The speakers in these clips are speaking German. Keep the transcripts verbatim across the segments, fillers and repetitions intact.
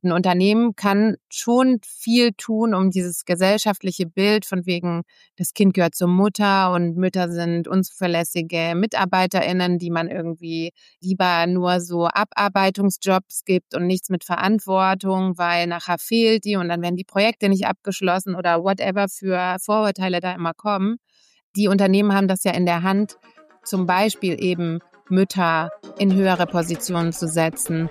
ein Unternehmen kann schon viel tun, um dieses gesellschaftliche Bild von wegen, das Kind gehört zur Mutter und Mütter sind unzuverlässige MitarbeiterInnen, die man irgendwie lieber nur so Abarbeitungsjobs gibt und nichts mit Verantwortung, weil nachher fehlt die und dann werden die Projekte nicht abgeschlossen oder whatever für Vorurteile da immer kommen. Die Unternehmen haben das ja in der Hand, zum Beispiel eben Mütter in höhere Positionen zu setzen.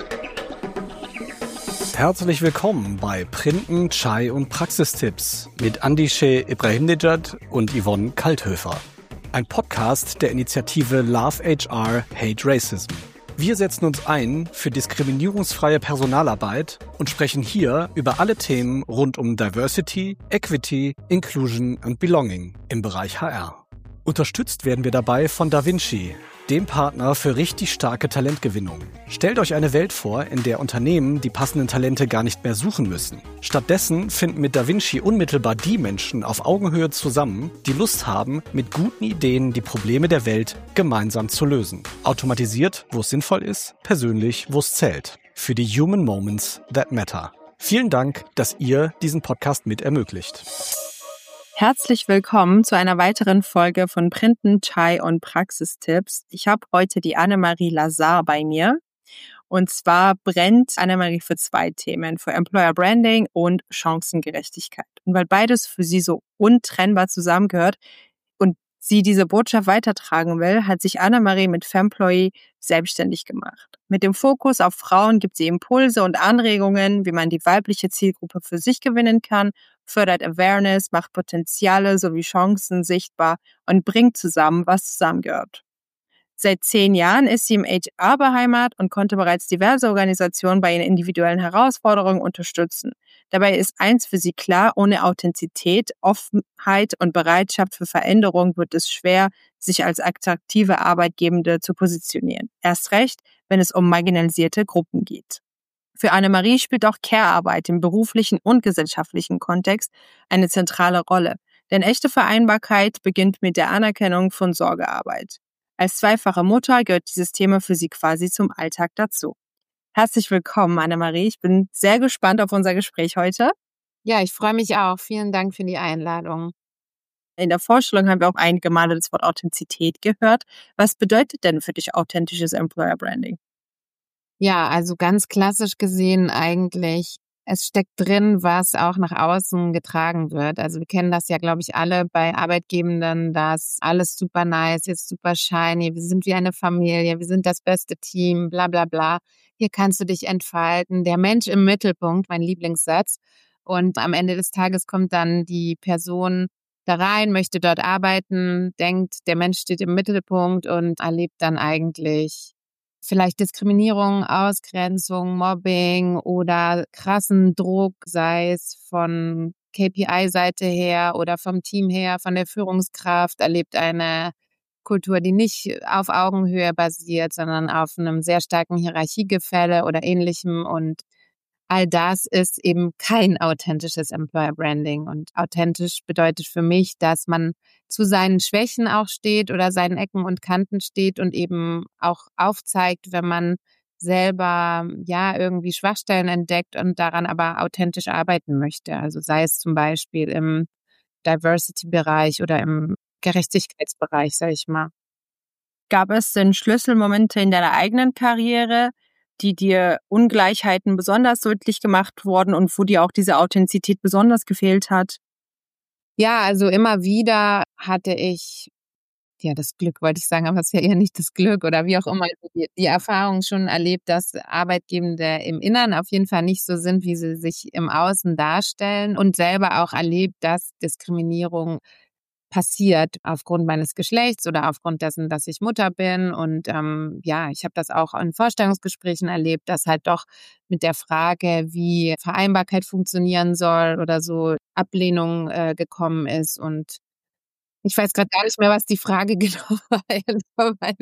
Herzlich willkommen bei Printen, Chai und Praxistipps mit Andische Ibrahimnejad und Yvonne Kalthöfer. Ein Podcast der Initiative Love H R Hate Racism. Wir setzen uns ein für diskriminierungsfreie Personalarbeit und sprechen hier über alle Themen rund um Diversity, Equity, Inclusion und Belonging im Bereich H R. Unterstützt werden wir dabei von DaVinci, dem Partner für richtig starke Talentgewinnung. Stellt euch eine Welt vor, in der Unternehmen die passenden Talente gar nicht mehr suchen müssen. Stattdessen finden mit DaVinci unmittelbar die Menschen auf Augenhöhe zusammen, die Lust haben, mit guten Ideen die Probleme der Welt gemeinsam zu lösen. Automatisiert, wo es sinnvoll ist, persönlich, wo es zählt. Für die Human Moments that matter. Vielen Dank, dass ihr diesen Podcast mit ermöglicht. Herzlich willkommen zu einer weiteren Folge von Printen, Chai und Praxistipps. Ich habe heute die Annemarie Lazar bei mir. Und zwar brennt Annemarie für zwei Themen, für Employer Branding und Chancengerechtigkeit. Und weil beides für sie so untrennbar zusammengehört und sie diese Botschaft weitertragen will, hat sich Annemarie mit Femployee selbstständig gemacht. Mit dem Fokus auf Frauen gibt sie Impulse und Anregungen, wie man die weibliche Zielgruppe für sich gewinnen kann, fördert Awareness, macht Potenziale sowie Chancen sichtbar und bringt zusammen, was zusammengehört. Seit zehn Jahren ist sie im H R beheimatet und konnte bereits diverse Organisationen bei ihren individuellen Herausforderungen unterstützen. Dabei ist eins für sie klar: Ohne Authentizität, Offenheit und Bereitschaft für Veränderung wird es schwer, sich als attraktive Arbeitgebende zu positionieren. Erst recht, wenn es um marginalisierte Gruppen geht. Für Annemarie spielt auch Care-Arbeit im beruflichen und gesellschaftlichen Kontext eine zentrale Rolle. Denn echte Vereinbarkeit beginnt mit der Anerkennung von Sorgearbeit. Als zweifache Mutter gehört dieses Thema für sie quasi zum Alltag dazu. Herzlich willkommen, Annemarie. Ich bin sehr gespannt auf unser Gespräch heute. Ja, ich freue mich auch. Vielen Dank für die Einladung. In der Vorstellung haben wir auch einige Male das Wort Authentizität gehört. Was bedeutet denn für dich authentisches Employer Branding? Ja, also ganz klassisch gesehen eigentlich, es steckt drin, was auch nach außen getragen wird. Also wir kennen das ja, glaube ich, alle bei Arbeitgebenden, dass alles super nice, jetzt super shiny, wir sind wie eine Familie, wir sind das beste Team, bla bla bla. Hier kannst du dich entfalten. Der Mensch im Mittelpunkt, mein Lieblingssatz. Und am Ende des Tages kommt dann die Person da rein, möchte dort arbeiten, denkt, der Mensch steht im Mittelpunkt und erlebt dann eigentlich vielleicht Diskriminierung, Ausgrenzung, Mobbing oder krassen Druck, sei es von K P I-Seite her oder vom Team her, von der Führungskraft, erlebt eine Kultur, die nicht auf Augenhöhe basiert, sondern auf einem sehr starken Hierarchiegefälle oder Ähnlichem. Und all das ist eben kein authentisches Employer Branding. Und authentisch bedeutet für mich, dass man zu seinen Schwächen auch steht oder seinen Ecken und Kanten steht und eben auch aufzeigt, wenn man selber ja irgendwie Schwachstellen entdeckt und daran aber authentisch arbeiten möchte. Also sei es zum Beispiel im Diversity-Bereich oder im Gerechtigkeitsbereich, sag ich mal. Gab es denn Schlüsselmomente in deiner eigenen Karriere, die dir Ungleichheiten besonders deutlich gemacht wurden und wo dir auch diese Authentizität besonders gefehlt hat? Ja, also immer wieder hatte ich, ja, das Glück wollte ich sagen, aber es ist ja eher nicht das Glück oder wie auch immer, die, die Erfahrung schon erlebt, dass Arbeitgebende im Innern auf jeden Fall nicht so sind, wie sie sich im Außen darstellen und selber auch erlebt, dass Diskriminierung passiert aufgrund meines Geschlechts oder aufgrund dessen, dass ich Mutter bin. Und ähm, ja, ich habe das auch in Vorstellungsgesprächen erlebt, dass halt doch mit der Frage, wie Vereinbarkeit funktionieren soll oder so, Ablehnung äh, gekommen ist. Und ich weiß gerade gar nicht mehr, was die Frage genau war.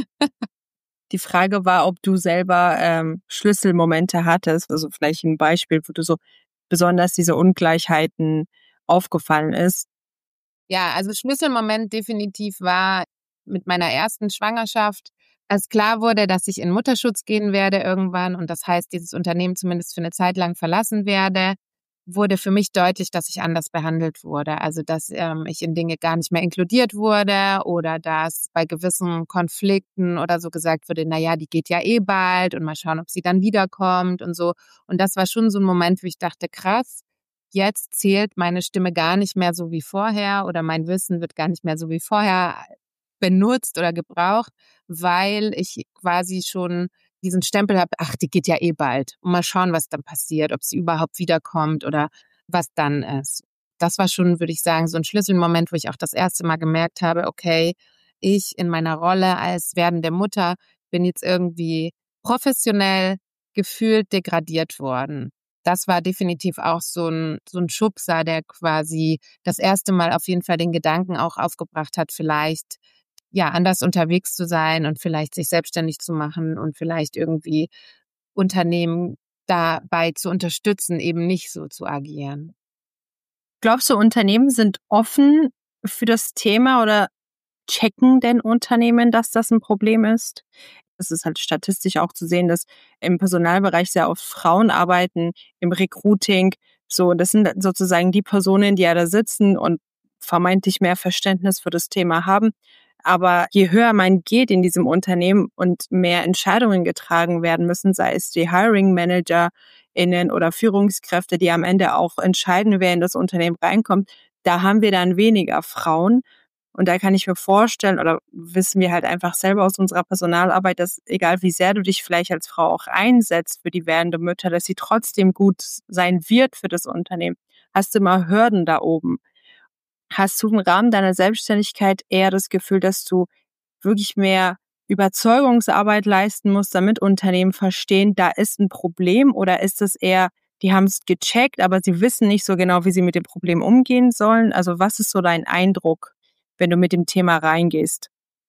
Die Frage war, ob du selber ähm, Schlüsselmomente hattest, also vielleicht ein Beispiel, wo du so besonders diese Ungleichheiten aufgefallen ist. Ja, also Schlüsselmoment definitiv war mit meiner ersten Schwangerschaft, Als klar wurde, dass ich in Mutterschutz gehen werde irgendwann und das heißt, dieses Unternehmen zumindest für eine Zeit lang verlassen werde, wurde für mich deutlich, dass ich anders behandelt wurde. Also, dass ähm, ich in Dinge gar nicht mehr inkludiert wurde oder dass bei gewissen Konflikten oder so gesagt wurde, na ja, die geht ja eh bald und mal schauen, ob sie dann wiederkommt und so. Und das war schon so ein Moment, wo ich dachte, krass, jetzt zählt meine Stimme gar nicht mehr so wie vorher oder mein Wissen wird gar nicht mehr so wie vorher benutzt oder gebraucht, weil ich quasi schon diesen Stempel habe, ach, die geht ja eh bald. Und mal schauen, was dann passiert, ob sie überhaupt wiederkommt oder was dann ist. Das war schon, würde ich sagen, so ein Schlüsselmoment, wo ich auch das erste Mal gemerkt habe, okay, ich in meiner Rolle als werdende Mutter bin jetzt irgendwie professionell gefühlt degradiert worden. Das war definitiv auch so ein, so ein Schubser, der quasi das erste Mal auf jeden Fall den Gedanken auch aufgebracht hat, vielleicht ja, anders unterwegs zu sein und vielleicht sich selbstständig zu machen und vielleicht irgendwie Unternehmen dabei zu unterstützen, eben nicht so zu agieren. Glaubst du, Unternehmen sind offen für das Thema oder checken denn Unternehmen, dass das ein Problem ist? Es ist halt statistisch auch zu sehen, dass im Personalbereich sehr oft Frauen arbeiten, im Recruiting. So, das sind sozusagen die Personen, die ja da sitzen und vermeintlich mehr Verständnis für das Thema haben. Aber je höher man geht in diesem Unternehmen und mehr Entscheidungen getragen werden müssen, sei es die Hiring ManagerInnen oder Führungskräfte, die am Ende auch entscheiden, wer in das Unternehmen reinkommt, da haben wir dann weniger Frauen. Und da kann ich mir vorstellen, oder wissen wir halt einfach selber aus unserer Personalarbeit, dass egal wie sehr du dich vielleicht als Frau auch einsetzt für die werdende Mutter, dass sie trotzdem gut sein wird für das Unternehmen. Hast du immer Hürden da oben? Hast du im Rahmen deiner Selbstständigkeit eher das Gefühl, dass du wirklich mehr Überzeugungsarbeit leisten musst, damit Unternehmen verstehen, da ist ein Problem? Oder ist es eher, die haben es gecheckt, aber sie wissen nicht so genau, wie sie mit dem Problem umgehen sollen? Also was ist so dein Eindruck, wenn du mit dem Thema reingehst?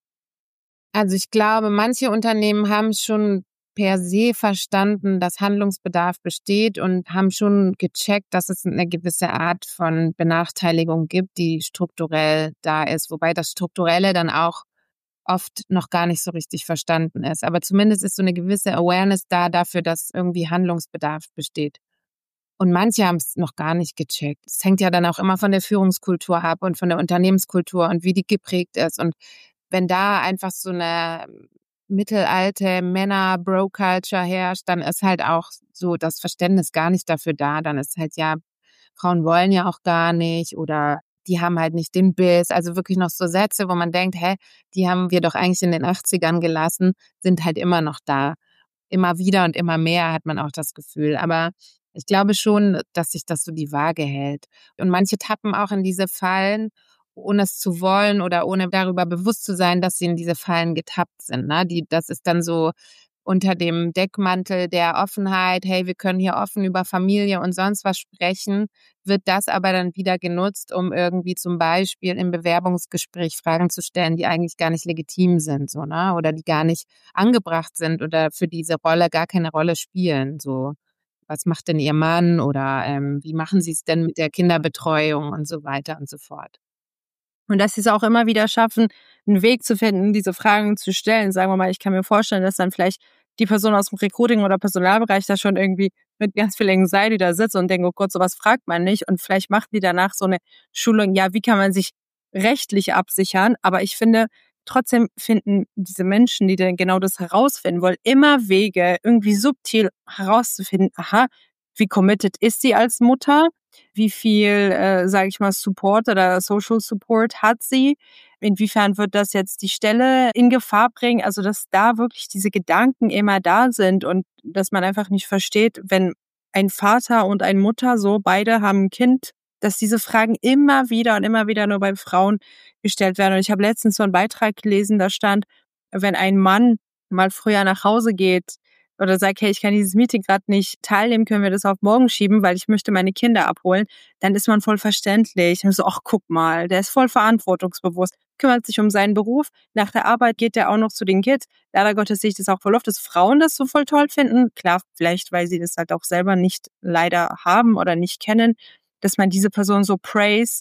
Also ich glaube, manche Unternehmen haben schon per se verstanden, dass Handlungsbedarf besteht und haben schon gecheckt, dass es eine gewisse Art von Benachteiligung gibt, die strukturell da ist, wobei das Strukturelle dann auch oft noch gar nicht so richtig verstanden ist. Aber zumindest ist so eine gewisse Awareness da dafür, dass irgendwie Handlungsbedarf besteht. Und manche haben es noch gar nicht gecheckt. Es hängt ja dann auch immer von der Führungskultur ab und von der Unternehmenskultur und wie die geprägt ist. Und wenn da einfach so eine mittelalte Männer-Bro-Culture herrscht, dann ist halt auch so das Verständnis gar nicht dafür da. Dann ist halt ja, Frauen wollen ja auch gar nicht oder die haben halt nicht den Biss. Also wirklich noch so Sätze, wo man denkt, hä, die haben wir doch eigentlich in den achtzigern gelassen, sind halt immer noch da. Immer wieder und immer mehr hat man auch das Gefühl. Aber ich glaube schon, dass sich das so die Waage hält. Und manche tappen auch in diese Fallen, ohne es zu wollen oder ohne darüber bewusst zu sein, dass sie in diese Fallen getappt sind. Ne? Die, das ist dann so unter dem Deckmantel der Offenheit, hey, wir können hier offen über Familie und sonst was sprechen, wird das aber dann wieder genutzt, um irgendwie zum Beispiel im Bewerbungsgespräch Fragen zu stellen, die eigentlich gar nicht legitim sind, so, ne? Oder die gar nicht angebracht sind oder für diese Rolle gar keine Rolle spielen. So, was macht denn Ihr Mann oder ähm, wie machen Sie es denn mit der Kinderbetreuung und so weiter und so fort. Und dass sie es auch immer wieder schaffen, einen Weg zu finden, diese Fragen zu stellen. Sagen wir mal, ich kann mir vorstellen, dass dann vielleicht die Person aus dem Recruiting oder Personalbereich da schon irgendwie mit ganz viel Anxiety da sitzt und denkt, oh Gott, sowas fragt man nicht. Und vielleicht machen die danach so eine Schulung, ja, wie kann man sich rechtlich absichern? Aber ich finde, trotzdem finden diese Menschen, die dann genau das herausfinden wollen, immer Wege, irgendwie subtil herauszufinden, aha, wie committed ist sie als Mutter? Wie viel, äh, sage ich mal, Support oder Social Support hat sie? Inwiefern wird das jetzt die Stelle in Gefahr bringen? Also, dass da wirklich diese Gedanken immer da sind und dass man einfach nicht versteht, wenn ein Vater und eine Mutter, so beide haben ein Kind, dass diese Fragen immer wieder und immer wieder nur bei Frauen gestellt werden. Und ich habe letztens so einen Beitrag gelesen, da stand, wenn ein Mann mal früher nach Hause geht oder sagt, hey, ich kann dieses Meeting gerade nicht teilnehmen, können wir das auf morgen schieben, weil ich möchte meine Kinder abholen, dann ist man voll verständlich. Und so, ach, guck mal, der ist voll verantwortungsbewusst, kümmert sich um seinen Beruf. Nach der Arbeit geht der auch noch zu den Kids. Leider Gottes sehe ich das auch voll oft, dass Frauen das so voll toll finden. Klar, vielleicht, weil sie das halt auch selber nicht leider haben oder nicht kennen, dass man diese Person so praised.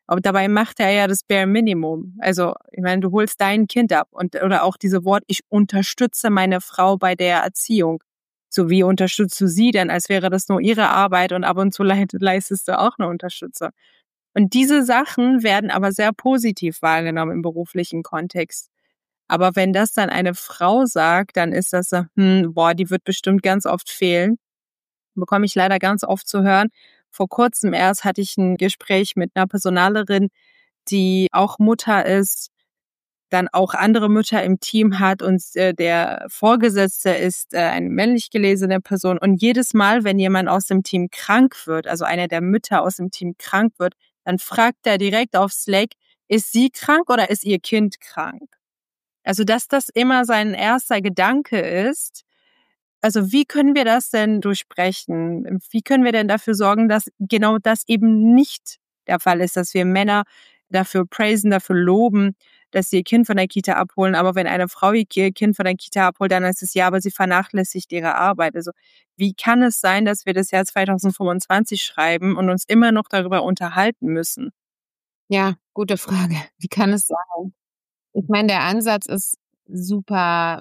Aber dabei macht er ja das Bare Minimum. Also, ich meine, du holst dein Kind ab und oder auch diese Wort, ich unterstütze meine Frau bei der Erziehung. So, wie unterstützt du sie denn, als wäre das nur ihre Arbeit und ab und zu leistest du auch eine Unterstützung. Und diese Sachen werden aber sehr positiv wahrgenommen im beruflichen Kontext. Aber wenn das dann eine Frau sagt, dann ist das so, hm, boah, die wird bestimmt ganz oft fehlen. Bekomme ich leider ganz oft zu hören. Vor kurzem erst hatte ich ein Gespräch mit einer Personalerin, die auch Mutter ist, dann auch andere Mütter im Team hat und äh, der Vorgesetzte ist äh, eine männlich gelesene Person. Und jedes Mal, wenn jemand aus dem Team krank wird, also eine der Mütter aus dem Team krank wird, dann fragt er direkt auf Slack, ist sie krank oder ist ihr Kind krank? Also, dass das immer sein erster Gedanke ist. Also, wie können wir das denn durchbrechen? Wie können wir denn dafür sorgen, dass genau das eben nicht der Fall ist, dass wir Männer dafür praisen, dafür loben, dass sie ihr Kind von der Kita abholen. Aber wenn eine Frau ihr Kind von der Kita abholt, dann ist es ja, aber sie vernachlässigt ihre Arbeit. Also, wie kann es sein, dass wir das Jahr zwanzig fünfundzwanzig schreiben und uns immer noch darüber unterhalten müssen? Ja, gute Frage. Wie kann es sein? Ich meine, der Ansatz ist super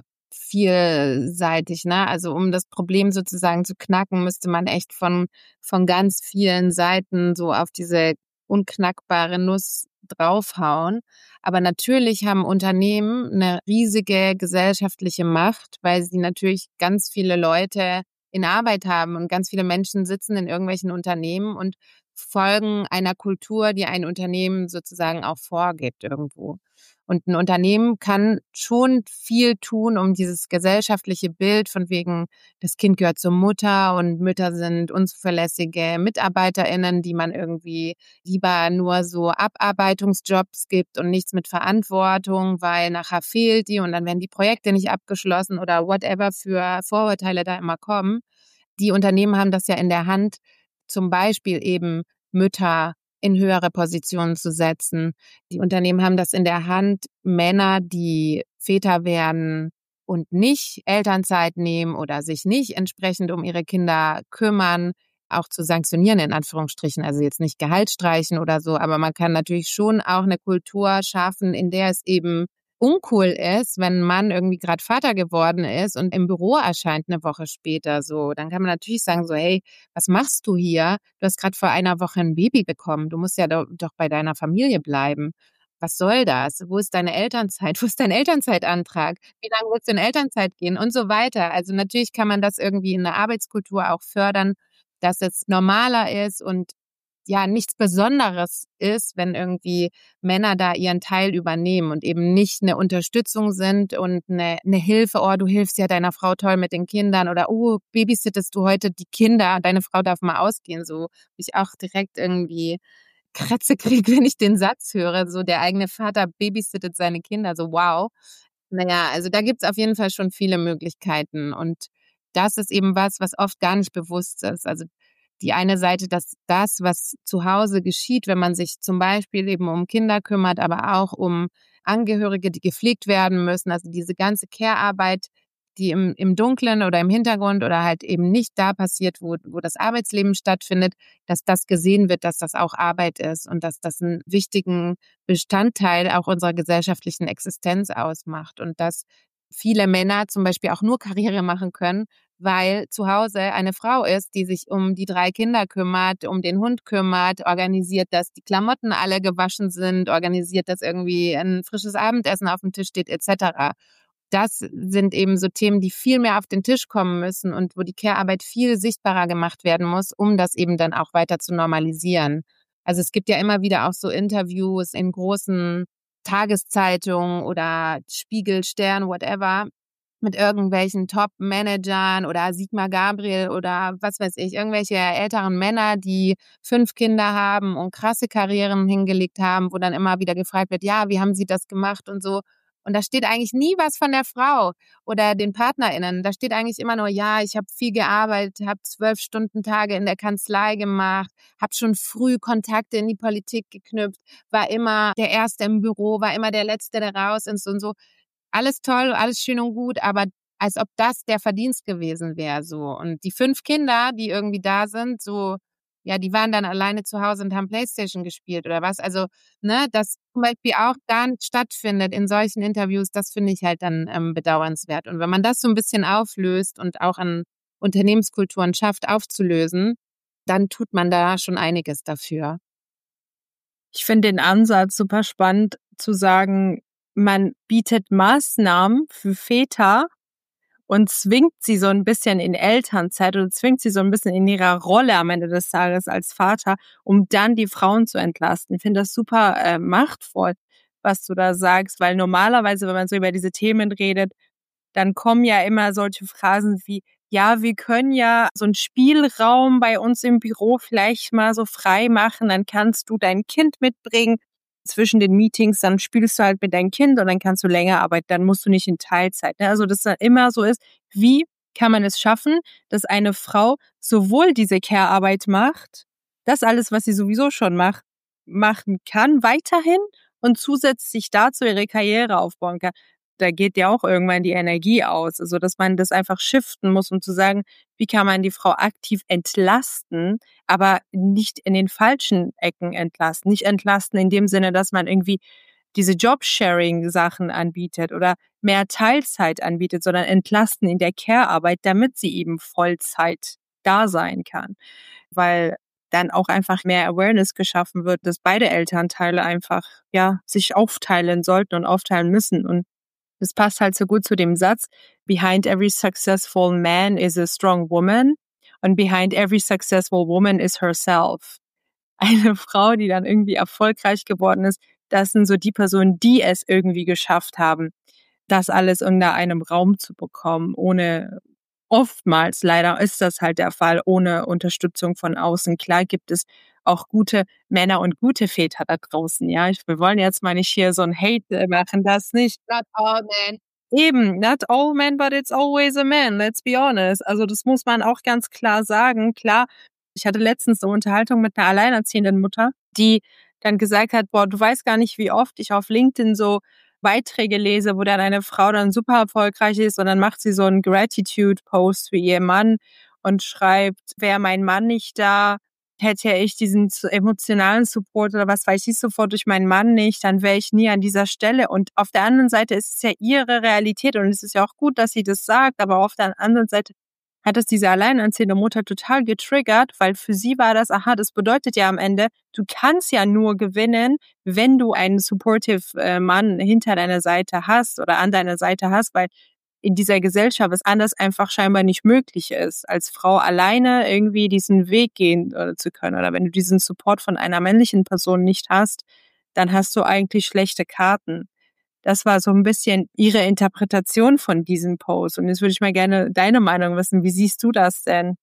vielseitig, ne? Also, um das Problem sozusagen zu knacken, müsste man echt von von ganz vielen Seiten so auf diese unknackbare Nuss draufhauen. Aber natürlich haben Unternehmen eine riesige gesellschaftliche Macht, weil sie natürlich ganz viele Leute in Arbeit haben und ganz viele Menschen sitzen in irgendwelchen Unternehmen und folgen einer Kultur, die ein Unternehmen sozusagen auch vorgibt irgendwo. Und ein Unternehmen kann schon viel tun, um dieses gesellschaftliche Bild von wegen, das Kind gehört zur Mutter und Mütter sind unzuverlässige MitarbeiterInnen, die man irgendwie lieber nur so Abarbeitungsjobs gibt und nichts mit Verantwortung, weil nachher fehlt die und dann werden die Projekte nicht abgeschlossen oder whatever für Vorurteile da immer kommen. Die Unternehmen haben das ja in der Hand, zum Beispiel eben Mütter in höhere Positionen zu setzen. Die Unternehmen haben das in der Hand, Männer, die Väter werden und nicht Elternzeit nehmen oder sich nicht entsprechend um ihre Kinder kümmern, auch zu sanktionieren, in Anführungsstrichen. Also jetzt nicht Gehalt streichen oder so, aber man kann natürlich schon auch eine Kultur schaffen, in der es eben uncool ist, wenn ein Mann irgendwie gerade Vater geworden ist und im Büro erscheint eine Woche später so. Dann kann man natürlich sagen so, hey, was machst du hier? Du hast gerade vor einer Woche ein Baby bekommen. Du musst ja do, doch bei deiner Familie bleiben. Was soll das? Wo ist deine Elternzeit? Wo ist dein Elternzeitantrag? Wie lange willst du in Elternzeit gehen? Und so weiter. Also natürlich kann man das irgendwie in der Arbeitskultur auch fördern, dass es normaler ist und ja nichts Besonderes ist, wenn irgendwie Männer da ihren Teil übernehmen und eben nicht eine Unterstützung sind und eine, eine Hilfe, oh, du hilfst ja deiner Frau toll mit den Kindern oder oh, babysittest du heute die Kinder, deine Frau darf mal ausgehen, so ich auch direkt irgendwie Krätze kriege, wenn ich den Satz höre, so der eigene Vater babysittet seine Kinder, so wow. Naja, also da gibt's auf jeden Fall schon viele Möglichkeiten und das ist eben was, was oft gar nicht bewusst ist. Also die eine Seite, dass das, was zu Hause geschieht, wenn man sich zum Beispiel eben um Kinder kümmert, aber auch um Angehörige, die gepflegt werden müssen, also diese ganze Care-Arbeit, die im, im Dunklen oder im Hintergrund oder halt eben nicht da passiert, wo, wo das Arbeitsleben stattfindet, dass das gesehen wird, dass das auch Arbeit ist und dass das einen wichtigen Bestandteil auch unserer gesellschaftlichen Existenz ausmacht und dass viele Männer zum Beispiel auch nur Karriere machen können, weil zu Hause eine Frau ist, die sich um die drei Kinder kümmert, um den Hund kümmert, organisiert, dass die Klamotten alle gewaschen sind, organisiert, dass irgendwie ein frisches Abendessen auf dem Tisch steht, et cetera. Das sind eben so Themen, die viel mehr auf den Tisch kommen müssen und wo die Care-Arbeit viel sichtbarer gemacht werden muss, um das eben dann auch weiter zu normalisieren. Also es gibt ja immer wieder auch so Interviews in großen Tageszeitungen oder Spiegel, Stern, whatever, mit irgendwelchen Top-Managern oder Sigmar Gabriel oder was weiß ich, irgendwelche älteren Männer, die fünf Kinder haben und krasse Karrieren hingelegt haben, wo dann immer wieder gefragt wird, ja, wie haben Sie das gemacht und so. Und da steht eigentlich nie was von der Frau oder den PartnerInnen. Da steht eigentlich immer nur, ja, ich habe viel gearbeitet, habe zwölf Stunden Tage in der Kanzlei gemacht, habe schon früh Kontakte in die Politik geknüpft, war immer der Erste im Büro, war immer der Letzte, der raus ist und so. Alles toll, alles schön und gut, aber als ob das der Verdienst gewesen wäre so. Und die fünf Kinder, die irgendwie da sind, so ja, die waren dann alleine zu Hause und haben Playstation gespielt oder was. Also, ne, das zum Beispiel auch gar nicht stattfindet in solchen Interviews, das finde ich halt dann ähm, bedauernswert. Und wenn man das so ein bisschen auflöst und auch an Unternehmenskulturen schafft aufzulösen, dann tut man da schon einiges dafür. Ich finde den Ansatz super spannend zu sagen, man bietet Maßnahmen für Väter und zwingt sie so ein bisschen in Elternzeit oder zwingt sie so ein bisschen in ihrer Rolle am Ende des Tages als Vater, um dann die Frauen zu entlasten. Ich finde das super äh, machtvoll, was du da sagst, weil normalerweise, wenn man so über diese Themen redet, dann kommen ja immer solche Phrasen wie, ja, wir können ja so einen Spielraum bei uns im Büro vielleicht mal so frei machen, dann kannst du dein Kind mitbringen zwischen den Meetings, dann spielst du halt mit deinem Kind und dann kannst du länger arbeiten, dann musst du nicht in Teilzeit. Ne? Also, dass dann immer so ist, wie kann man es schaffen, dass eine Frau sowohl diese Care-Arbeit macht, das alles, was sie sowieso schon macht, machen kann, weiterhin und zusätzlich dazu ihre Karriere aufbauen kann. Da geht ja auch irgendwann die Energie aus. Also, dass man das einfach shiften muss, um zu sagen, wie kann man die Frau aktiv entlasten, aber nicht in den falschen Ecken entlasten. Nicht entlasten in dem Sinne, dass man irgendwie diese Job-Sharing-Sachen anbietet oder mehr Teilzeit anbietet, sondern entlasten in der Care-Arbeit, damit sie eben Vollzeit da sein kann. Weil dann auch einfach mehr Awareness geschaffen wird, dass beide Elternteile einfach, ja, sich aufteilen sollten und aufteilen müssen. Und das passt halt so gut zu dem Satz, behind every successful man is a strong woman and behind every successful woman is herself. Eine Frau, die dann irgendwie erfolgreich geworden ist, das sind so die Personen, die es irgendwie geschafft haben, das alles unter einem Raum zu bekommen, ohne, oftmals leider ist das halt der Fall, ohne Unterstützung von außen. Klar gibt es auch gute Männer und gute Väter da draußen, ja. Ich, wir wollen jetzt mal nicht hier so ein Hate machen, das nicht. Not all men. Eben, not all men, but it's always a man, let's be honest. Also das muss man auch ganz klar sagen. Klar, ich hatte letztens eine Unterhaltung mit einer alleinerziehenden Mutter, die dann gesagt hat, boah, du weißt gar nicht, wie oft ich auf LinkedIn so Beiträge lese, wo dann eine Frau dann super erfolgreich ist und dann macht sie so einen Gratitude-Post für ihr Mann und schreibt, wäre mein Mann nicht da, hätte ich diesen emotionalen Support oder was weiß ich sofort durch meinen Mann nicht, dann wäre ich nie an dieser Stelle. Und auf der anderen Seite ist es ja ihre Realität und es ist ja auch gut, dass sie das sagt, aber auf der anderen Seite hat es diese alleinerziehende Mutter total getriggert, weil für sie war das, aha, das bedeutet ja am Ende, du kannst ja nur gewinnen, wenn du einen supportive äh, Mann hinter deiner Seite hast oder an deiner Seite hast, weil in dieser Gesellschaft es anders einfach scheinbar nicht möglich ist, als Frau alleine irgendwie diesen Weg gehen äh, zu können. Oder wenn du diesen Support von einer männlichen Person nicht hast, dann hast du eigentlich schlechte Karten. Das war so ein bisschen ihre Interpretation von diesem Post. Und jetzt würde ich mal gerne deine Meinung wissen. Wie siehst du das denn?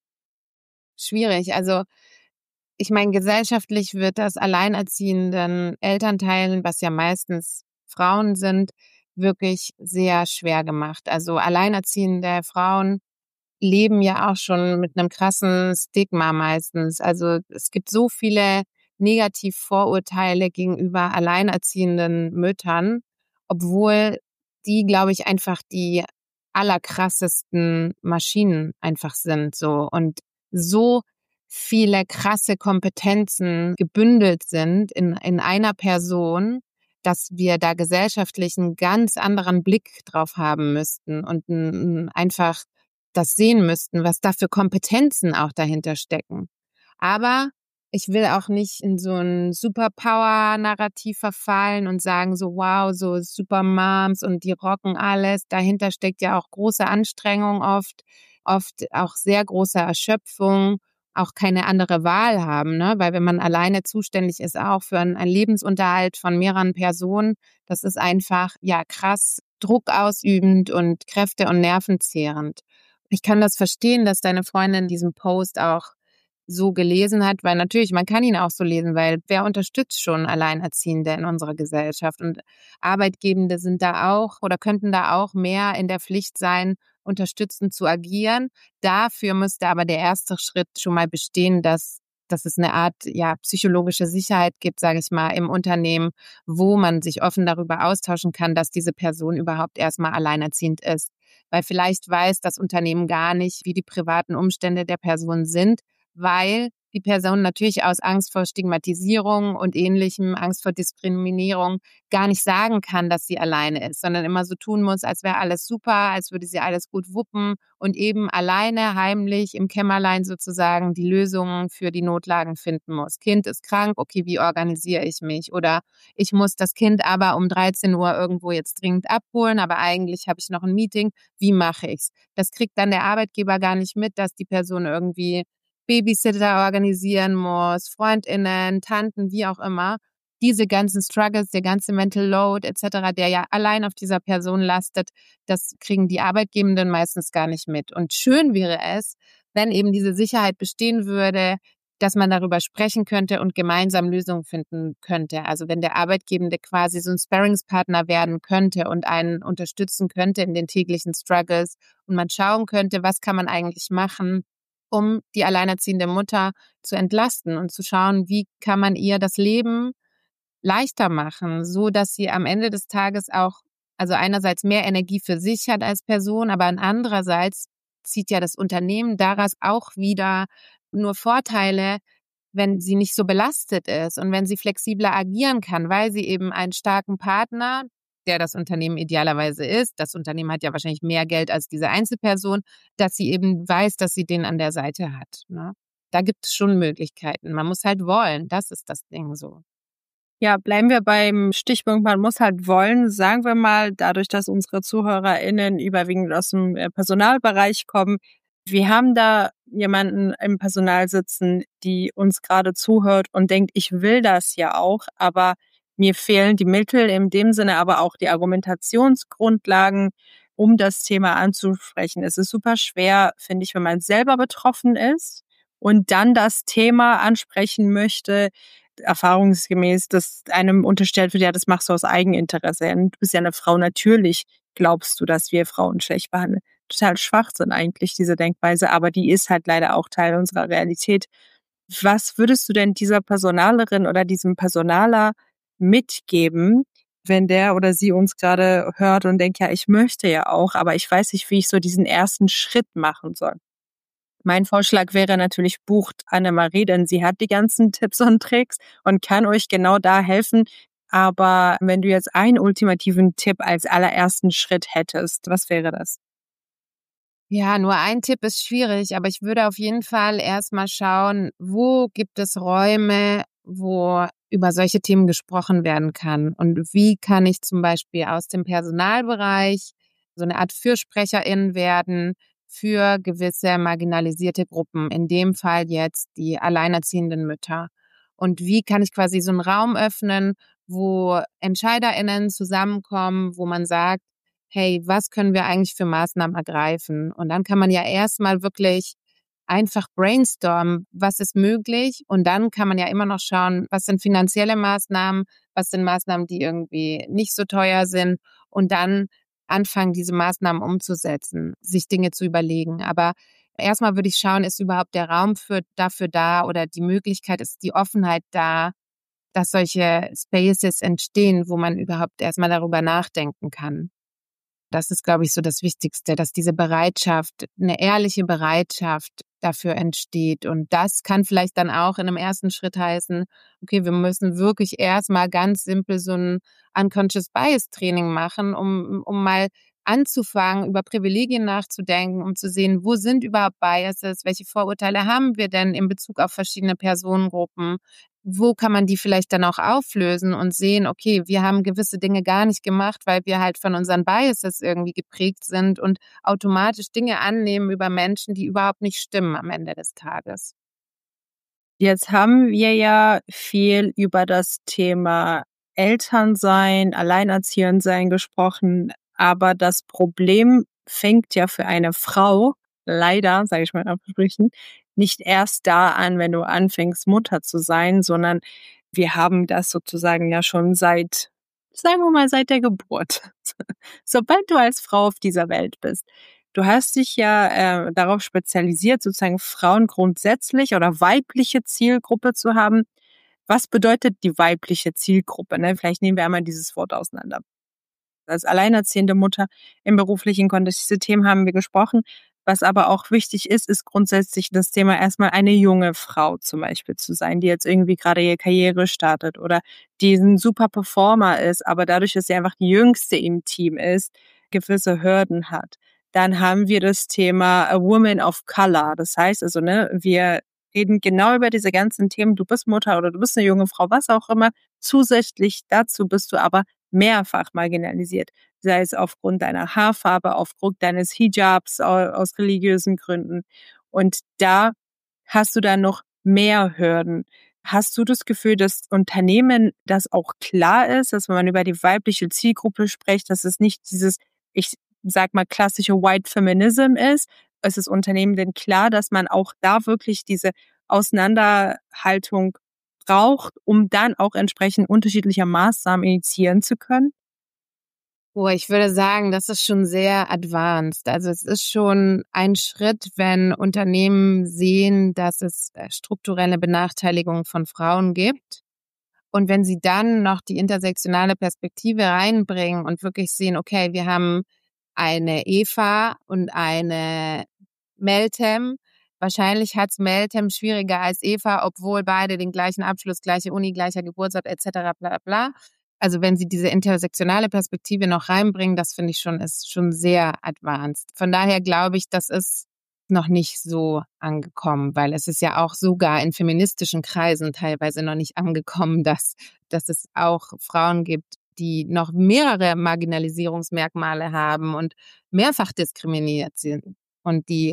Schwierig. Also ich meine, gesellschaftlich wird das alleinerziehenden Elternteilen, was ja meistens Frauen sind, wirklich sehr schwer gemacht. Also alleinerziehende Frauen leben ja auch schon mit einem krassen Stigma meistens. Also es gibt so viele Negativvorurteile gegenüber alleinerziehenden Müttern, obwohl die, glaube ich, einfach die allerkrassesten Maschinen einfach sind so und so viele krasse Kompetenzen gebündelt sind in in einer Person, dass wir da gesellschaftlich einen ganz anderen Blick drauf haben müssten und n- einfach das sehen müssten, was da für Kompetenzen auch dahinter stecken. Aber ich will auch nicht in so ein Superpower-Narrativ verfallen und sagen so, wow, so Supermoms und die rocken alles. Dahinter steckt ja auch große Anstrengung oft, oft auch sehr große Erschöpfung, auch keine andere Wahl haben, ne? Weil wenn man alleine zuständig ist, auch für einen, einen Lebensunterhalt von mehreren Personen, das ist einfach, ja, krass Druck ausübend und Kräfte- und nervenzehrend. Ich kann das verstehen, dass deine Freundin diesen Post auch so gelesen hat, weil natürlich, man kann ihn auch so lesen, weil wer unterstützt schon Alleinerziehende in unserer Gesellschaft? Und Arbeitgebende sind da auch oder könnten da auch mehr in der Pflicht sein, unterstützend zu agieren. Dafür müsste aber der erste Schritt schon mal bestehen, dass dass es eine Art ja psychologische Sicherheit gibt, sage ich mal, im Unternehmen, wo man sich offen darüber austauschen kann, dass diese Person überhaupt erstmal alleinerziehend ist. Weil vielleicht weiß das Unternehmen gar nicht, wie die privaten Umstände der Person sind, weil die Person natürlich aus Angst vor Stigmatisierung und Ähnlichem, Angst vor Diskriminierung gar nicht sagen kann, dass sie alleine ist, sondern immer so tun muss, als wäre alles super, als würde sie alles gut wuppen und eben alleine, heimlich, im Kämmerlein sozusagen die Lösungen für die Notlagen finden muss. Kind ist krank, okay, wie organisiere ich mich? Oder ich muss das Kind aber um dreizehn Uhr irgendwo jetzt dringend abholen, aber eigentlich habe ich noch ein Meeting, wie mache ich's? Das kriegt dann der Arbeitgeber gar nicht mit, dass die Person irgendwie Babysitter organisieren muss, FreundInnen, Tanten, wie auch immer. Diese ganzen Struggles, der ganze Mental Load et cetera, der ja allein auf dieser Person lastet, das kriegen die Arbeitgebenden meistens gar nicht mit. Und schön wäre es, wenn eben diese Sicherheit bestehen würde, dass man darüber sprechen könnte und gemeinsam Lösungen finden könnte. Also wenn der Arbeitgebende quasi so ein Sparringspartner werden könnte und einen unterstützen könnte in den täglichen Struggles und man schauen könnte, was kann man eigentlich machen, um die alleinerziehende Mutter zu entlasten und zu schauen, wie kann man ihr das Leben leichter machen, so dass sie am Ende des Tages auch, also einerseits mehr Energie für sich hat als Person, aber andererseits zieht ja das Unternehmen daraus auch wieder nur Vorteile, wenn sie nicht so belastet ist und wenn sie flexibler agieren kann, weil sie eben einen starken Partner, der das Unternehmen idealerweise ist, das Unternehmen hat ja wahrscheinlich mehr Geld als diese Einzelperson, dass sie eben weiß, dass sie den an der Seite hat. Ne? Da gibt es schon Möglichkeiten. Man muss halt wollen. Das ist das Ding so. Ja, bleiben wir beim Stichpunkt, man muss halt wollen. Sagen wir mal, dadurch, dass unsere ZuhörerInnen überwiegend aus dem Personalbereich kommen, wir haben da jemanden im Personal sitzen, die uns gerade zuhört und denkt, ich will das ja auch, aber mir fehlen die Mittel, in dem Sinne aber auch die Argumentationsgrundlagen, um das Thema anzusprechen. Es ist super schwer, finde ich, wenn man selber betroffen ist und dann das Thema ansprechen möchte, erfahrungsgemäß, dass einem unterstellt wird, ja, das machst du aus Eigeninteresse. Du bist ja eine Frau, natürlich glaubst du, dass wir Frauen schlecht behandeln. Total Schwachsinn eigentlich, diese Denkweise, aber die ist halt leider auch Teil unserer Realität. Was würdest du denn dieser Personalerin oder diesem Personaler mitgeben, wenn der oder sie uns gerade hört und denkt, ja, ich möchte ja auch, aber ich weiß nicht, wie ich so diesen ersten Schritt machen soll? Mein Vorschlag wäre natürlich, bucht Annemarie, denn sie hat die ganzen Tipps und Tricks und kann euch genau da helfen. Aber wenn du jetzt einen ultimativen Tipp als allerersten Schritt hättest, was wäre das? Ja, nur ein Tipp ist schwierig, aber ich würde auf jeden Fall erstmal schauen, wo gibt es Räume, wo über solche Themen gesprochen werden kann und wie kann ich zum Beispiel aus dem Personalbereich so eine Art Fürsprecherin werden für gewisse marginalisierte Gruppen, in dem Fall jetzt die alleinerziehenden Mütter. Und wie kann ich quasi so einen Raum öffnen, wo EntscheiderInnen zusammenkommen, wo man sagt, hey, was können wir eigentlich für Maßnahmen ergreifen? Und dann kann man ja erstmal wirklich einfach brainstormen, was ist möglich? Und dann kann man ja immer noch schauen, was sind finanzielle Maßnahmen, was sind Maßnahmen, die irgendwie nicht so teuer sind und dann anfangen, diese Maßnahmen umzusetzen, sich Dinge zu überlegen. Aber erstmal würde ich schauen, ist überhaupt der Raum für, dafür da oder die Möglichkeit, ist die Offenheit da, dass solche Spaces entstehen, wo man überhaupt erstmal darüber nachdenken kann. Das ist, glaube ich, so das Wichtigste, dass diese Bereitschaft, eine ehrliche Bereitschaft dafür entsteht. Und das kann vielleicht dann auch in einem ersten Schritt heißen, okay, wir müssen wirklich erstmal ganz simpel so ein Unconscious Bias Training machen, um, um mal anzufangen, über Privilegien nachzudenken, um zu sehen, wo sind überhaupt Biases, welche Vorurteile haben wir denn in Bezug auf verschiedene Personengruppen, wo kann man die vielleicht dann auch auflösen und sehen, okay, wir haben gewisse Dinge gar nicht gemacht, weil wir halt von unseren Biases irgendwie geprägt sind und automatisch Dinge annehmen über Menschen, die überhaupt nicht stimmen am Ende des Tages. Jetzt haben wir ja viel über das Thema Elternsein, Alleinerziehendsein gesprochen, aber das Problem fängt ja für eine Frau, leider, sage ich mal in Anführungsstrichen, nicht erst da an, wenn du anfängst, Mutter zu sein, sondern wir haben das sozusagen ja schon seit, sagen wir mal, seit der Geburt. Sobald du als Frau auf dieser Welt bist. Du hast dich ja äh, darauf spezialisiert, sozusagen Frauen grundsätzlich oder weibliche Zielgruppe zu haben. Was bedeutet die weibliche Zielgruppe? Ne? Vielleicht nehmen wir einmal dieses Wort auseinander. Als alleinerziehende Mutter im beruflichen Kontext, diese Themen haben wir gesprochen. Was aber auch wichtig ist, ist grundsätzlich das Thema erstmal eine junge Frau zum Beispiel zu sein, die jetzt irgendwie gerade ihre Karriere startet oder die ein super Performer ist, aber dadurch, dass sie einfach die Jüngste im Team ist, gewisse Hürden hat. Dann haben wir das Thema A Woman of Color. Das heißt also, ne, wir reden genau über diese ganzen Themen. Du bist Mutter oder du bist eine junge Frau, was auch immer. Zusätzlich dazu bist du aber mehrfach marginalisiert, sei es aufgrund deiner Haarfarbe, aufgrund deines Hijabs aus religiösen Gründen. Und da hast du dann noch mehr Hürden. Hast du das Gefühl, dass Unternehmen das auch klar ist, dass wenn man über die weibliche Zielgruppe spricht, dass es nicht dieses, ich sag mal, klassische White Feminism ist? Ist es Unternehmen denn klar, dass man auch da wirklich diese Auseinanderhaltung braucht, um dann auch entsprechend unterschiedliche Maßnahmen initiieren zu können? Oh, ich würde sagen, das ist schon sehr advanced. Also es ist schon ein Schritt, wenn Unternehmen sehen, dass es strukturelle Benachteiligung von Frauen gibt. Und wenn sie dann noch die intersektionale Perspektive reinbringen und wirklich sehen, okay, wir haben eine Eva und eine Meltem. Wahrscheinlich hat's Meltem schwieriger als Eva, obwohl beide den gleichen Abschluss, gleiche Uni, gleicher Geburtsort et cetera bla bla. Also wenn sie diese intersektionale Perspektive noch reinbringen, das finde ich schon, ist schon sehr advanced. Von daher glaube ich, das ist noch nicht so angekommen, weil es ist ja auch sogar in feministischen Kreisen teilweise noch nicht angekommen, dass, dass es auch Frauen gibt, die noch mehrere Marginalisierungsmerkmale haben und mehrfach diskriminiert sind und die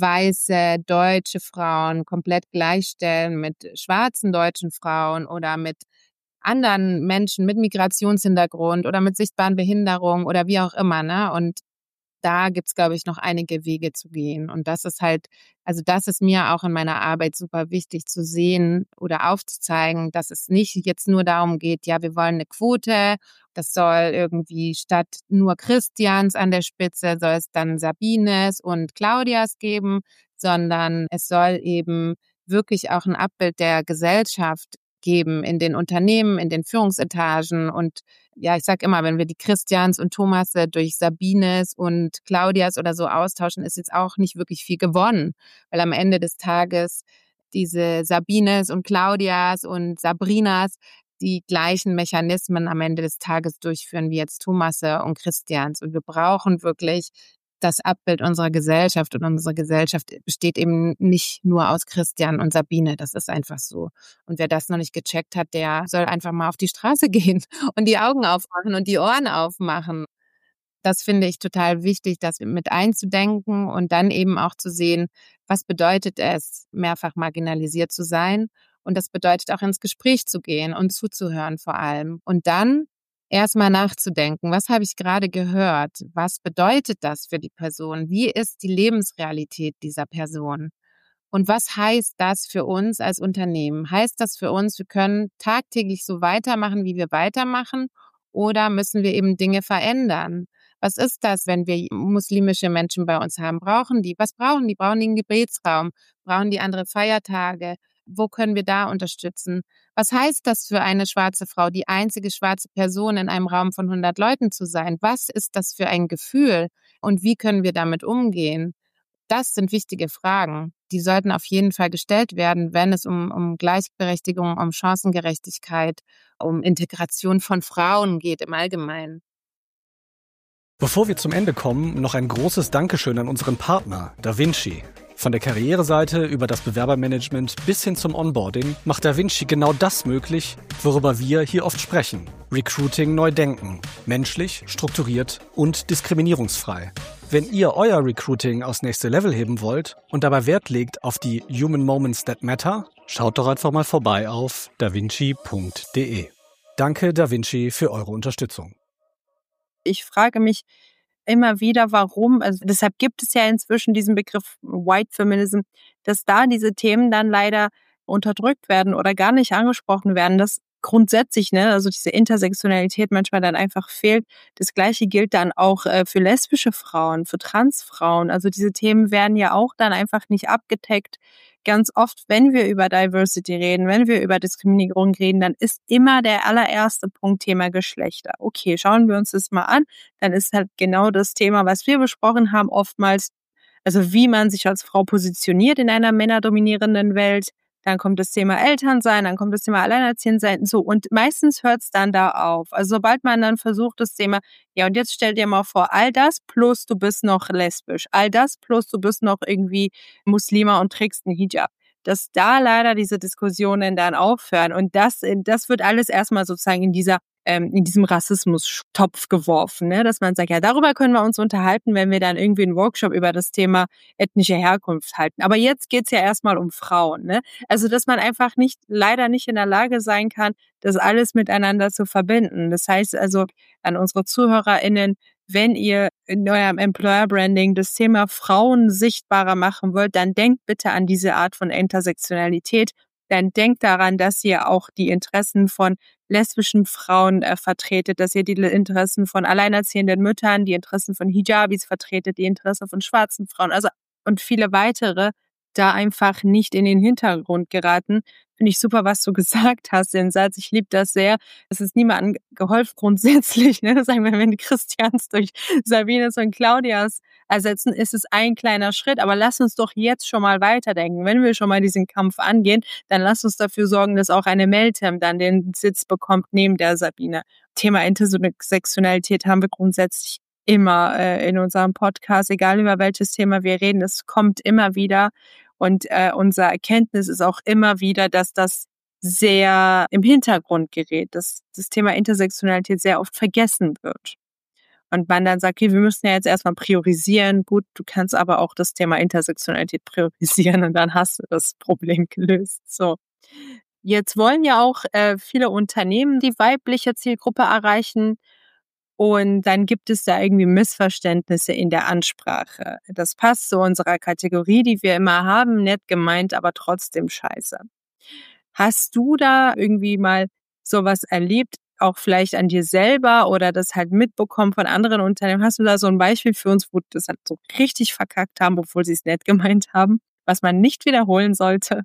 weiße deutsche Frauen komplett gleichstellen mit schwarzen deutschen Frauen oder mit anderen Menschen mit Migrationshintergrund oder mit sichtbaren Behinderungen oder wie auch immer, ne? Und da gibt's, glaube ich, noch einige Wege zu gehen. Und das ist halt, also das ist mir auch in meiner Arbeit super wichtig zu sehen oder aufzuzeigen, dass es nicht jetzt nur darum geht, ja, wir wollen eine Quote, das soll irgendwie statt nur Christians an der Spitze, soll es dann Sabines und Claudias geben, sondern es soll eben wirklich auch ein Abbild der Gesellschaft geben in den Unternehmen, in den Führungsetagen. Und ja, ich sag immer, wenn wir die Christians und Thomasse durch Sabines und Claudias oder so austauschen, ist jetzt auch nicht wirklich viel gewonnen, weil am Ende des Tages diese Sabines und Claudias und Sabrinas die gleichen Mechanismen am Ende des Tages durchführen wie jetzt Thomasse und Christians. Und wir brauchen wirklich das Abbild unserer Gesellschaft. Und unsere Gesellschaft besteht eben nicht nur aus Christian und Sabine. Das ist einfach so. Und wer das noch nicht gecheckt hat, der soll einfach mal auf die Straße gehen und die Augen aufmachen und die Ohren aufmachen. Das finde ich total wichtig, das mit einzudenken und dann eben auch zu sehen, was bedeutet es, mehrfach marginalisiert zu sein. Und das bedeutet auch ins Gespräch zu gehen und zuzuhören vor allem. Und dann erstmal nachzudenken, was habe ich gerade gehört? Was bedeutet das für die Person? Wie ist die Lebensrealität dieser Person? Und was heißt das für uns als Unternehmen? Heißt das für uns, wir können tagtäglich so weitermachen, wie wir weitermachen? Oder müssen wir eben Dinge verändern? Was ist das, wenn wir muslimische Menschen bei uns haben? Brauchen die? Was brauchen die? Brauchen die einen Gebetsraum? Brauchen die andere Feiertage? Wo können wir da unterstützen? Was heißt das für eine schwarze Frau, die einzige schwarze Person in einem Raum von hundert Leuten zu sein? Was ist das für ein Gefühl? Und wie können wir damit umgehen? Das sind wichtige Fragen. Die sollten auf jeden Fall gestellt werden, wenn es um, um Gleichberechtigung, um Chancengerechtigkeit, um Integration von Frauen geht im Allgemeinen. Bevor wir zum Ende kommen, noch ein großes Dankeschön an unseren Partner, DaVinci. Von der Karriereseite über das Bewerbermanagement bis hin zum Onboarding macht DaVinci genau das möglich, worüber wir hier oft sprechen. Recruiting neu denken. Menschlich, strukturiert und diskriminierungsfrei. Wenn ihr euer Recruiting aufs nächste Level heben wollt und dabei Wert legt auf die Human Moments that matter, schaut doch einfach mal vorbei auf davinci punkt de. Danke DaVinci für eure Unterstützung. Ich frage mich immer wieder, warum, also deshalb gibt es ja inzwischen diesen Begriff White Feminism, dass da diese Themen dann leider unterdrückt werden oder gar nicht angesprochen werden, dass grundsätzlich, ne, also diese Intersektionalität manchmal dann einfach fehlt. Das Gleiche gilt dann auch äh, für lesbische Frauen, für Transfrauen. Also diese Themen werden ja auch dann einfach nicht abgedeckt. Ganz oft, wenn wir über Diversity reden, wenn wir über Diskriminierung reden, dann ist immer der allererste Punkt Thema Geschlechter. Okay, schauen wir uns das mal an. Dann ist halt genau das Thema, was wir besprochen haben, oftmals Also wie man sich als Frau positioniert in einer männerdominierenden Welt. Dann kommt das Thema Elternsein, dann kommt das Thema Alleinerziehendsein, so. Und meistens hört es dann da auf. Also sobald man dann versucht, das Thema, ja, und jetzt stell dir mal vor, all das plus du bist noch lesbisch, all das plus du bist noch irgendwie Muslima und trägst einen Hijab, dass da leider diese Diskussionen dann aufhören. Und das, das wird alles erstmal sozusagen in dieser ähm, in diesem Rassismus-Topf geworfen, ne? Dass man sagt, ja, darüber können wir uns unterhalten, wenn wir dann irgendwie einen Workshop über das Thema ethnische Herkunft halten. Aber jetzt geht's ja erstmal um Frauen, ne? Also, dass man einfach nicht, leider nicht in der Lage sein kann, das alles miteinander zu verbinden. Das heißt also an unsere ZuhörerInnen, wenn ihr in eurem Employer Branding das Thema Frauen sichtbarer machen wollt, dann denkt bitte an diese Art von Intersektionalität. Dann denkt daran, dass ihr auch die Interessen von lesbischen Frauen äh, vertretet, dass ihr die Interessen von alleinerziehenden Müttern, die Interessen von Hijabis vertretet, die Interessen von schwarzen Frauen, also und viele weitere da einfach nicht in den Hintergrund geraten. Finde ich super, was du gesagt hast, den Satz. Ich liebe das sehr. Es ist niemandem geholfen grundsätzlich. Ne? Sagen wir, wenn die Christians durch Sabines und Claudias ersetzen, ist es ein kleiner Schritt. Aber lass uns doch jetzt schon mal weiterdenken. Wenn wir schon mal diesen Kampf angehen, dann lass uns dafür sorgen, dass auch eine Meltem dann den Sitz bekommt neben der Sabine. Thema Intersektionalität haben wir grundsätzlich immer äh, in unserem Podcast, egal über welches Thema wir reden, es kommt immer wieder. Und äh, unsere Erkenntnis ist auch immer wieder, dass das sehr im Hintergrund gerät, dass das Thema Intersektionalität sehr oft vergessen wird. Und man dann sagt, okay, wir müssen ja jetzt erstmal priorisieren. Gut, du kannst aber auch das Thema Intersektionalität priorisieren und dann hast du das Problem gelöst. So. Jetzt wollen ja auch äh, viele Unternehmen die weibliche Zielgruppe erreichen. Und dann gibt es da irgendwie Missverständnisse in der Ansprache. Das passt zu unserer Kategorie, die wir immer haben, nett gemeint, aber trotzdem scheiße. Hast du da irgendwie mal sowas erlebt, auch vielleicht an dir selber oder das halt mitbekommen von anderen Unternehmen? Hast du da so ein Beispiel für uns, wo das halt so richtig verkackt haben, obwohl sie es nett gemeint haben, was man nicht wiederholen sollte?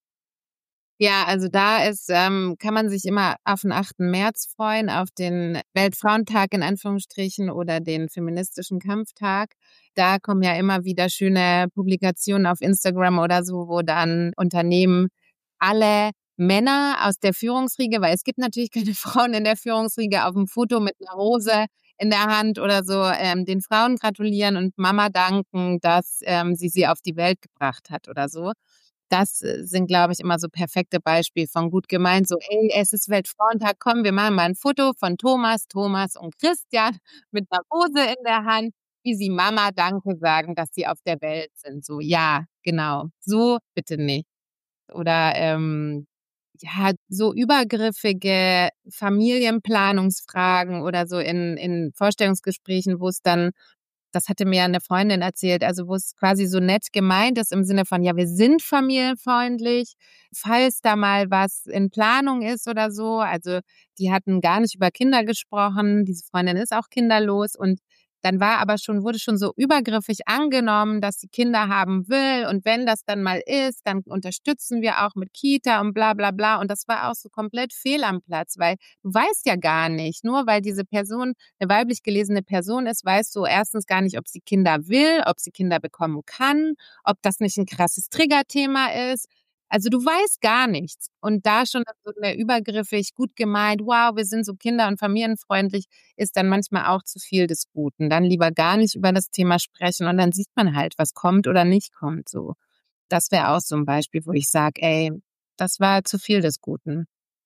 Ja, also da ist, ähm, kann man sich immer auf den achten März freuen, auf den Weltfrauentag in Anführungsstrichen oder den feministischen Kampftag. Da kommen ja immer wieder schöne Publikationen auf Instagram oder so, wo dann Unternehmen alle Männer aus der Führungsriege, weil es gibt natürlich keine Frauen in der Führungsriege, auf dem Foto mit einer Rose in der Hand oder so, ähm, den Frauen gratulieren und Mama danken, dass ähm, sie sie auf die Welt gebracht hat oder so. Das sind, glaube ich, immer so perfekte Beispiele von gut gemeint. So, ey, es ist Weltfrauentag, komm, wir machen mal ein Foto von Thomas, Thomas und Christian mit einer Rose in der Hand, wie sie Mama Danke sagen, dass sie auf der Welt sind. So, ja, genau. So bitte nicht. Oder ähm, ja, so übergriffige Familienplanungsfragen oder so in, in Vorstellungsgesprächen, wo es dann, das hatte mir eine Freundin erzählt, also wo es quasi so nett gemeint ist im Sinne von, ja, wir sind familienfreundlich, falls da mal was in Planung ist oder so. Also die hatten gar nicht über Kinder gesprochen, diese Freundin ist auch kinderlos und dann war aber schon, wurde schon so übergriffig angenommen, dass sie Kinder haben will und wenn das dann mal ist, dann unterstützen wir auch mit Kita und bla bla bla und das war auch so komplett fehl am Platz, weil du weißt ja gar nicht, nur weil diese Person eine weiblich gelesene Person ist, weißt du erstens gar nicht, ob sie Kinder will, ob sie Kinder bekommen kann, ob das nicht ein krasses Triggerthema ist. Also du weißt gar nichts. Und da schon so eine übergriffig, gut gemeint, wow, wir sind so kinder- und familienfreundlich, ist dann manchmal auch zu viel des Guten. Dann lieber gar nicht über das Thema sprechen und dann sieht man halt, was kommt oder nicht kommt. So, das wäre auch so ein Beispiel, wo ich sage, ey, das war zu viel des Guten.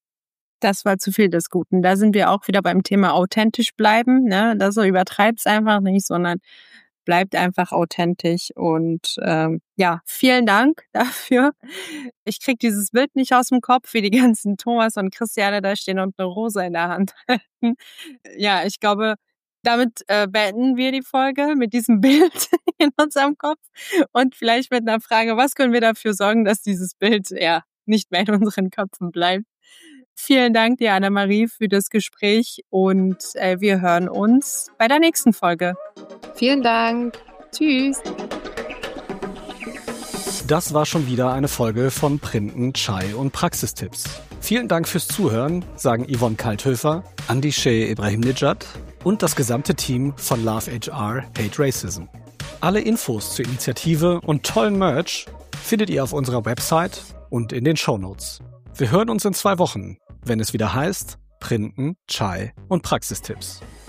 Das war zu viel des Guten. Da sind wir auch wieder beim Thema authentisch bleiben. Ne? Das so übertreib's einfach nicht, sondern bleibt einfach authentisch und ähm, ja, vielen Dank dafür. Ich krieg dieses Bild nicht aus dem Kopf, wie die ganzen Thomas und Christiane da stehen und eine Rose in der Hand halten. Ja, ich glaube, damit äh, beenden wir die Folge mit diesem Bild in unserem Kopf und vielleicht mit einer Frage, was können wir dafür sorgen, dass dieses Bild ja nicht mehr in unseren Köpfen bleibt. Vielen Dank dir, Annemarie, für das Gespräch und äh, wir hören uns bei der nächsten Folge. Vielen Dank. Tschüss. Das war schon wieder eine Folge von Printen, Chai und Praxistipps. Vielen Dank fürs Zuhören, sagen Yvonne Kalthöfer, Andishe Ibrahimnejad und das gesamte Team von Love H R Hate Racism. Alle Infos zur Initiative und tollen Merch findet ihr auf unserer Website und in den Shownotes. Wir hören uns in zwei Wochen, wenn es wieder heißt Printen, Chai und Praxistipps.